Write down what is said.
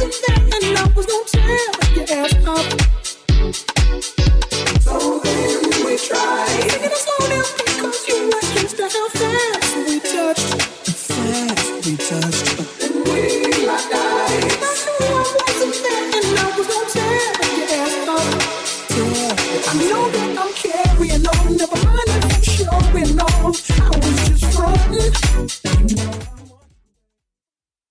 And I was gonna tell your ass off.